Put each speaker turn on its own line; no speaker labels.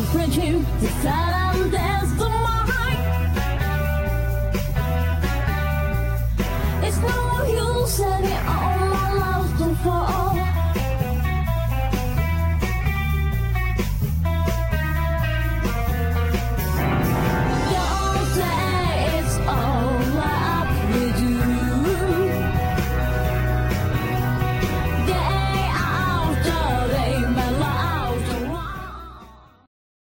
preaching to silence dance to mine. It's no use setting all my love to fall.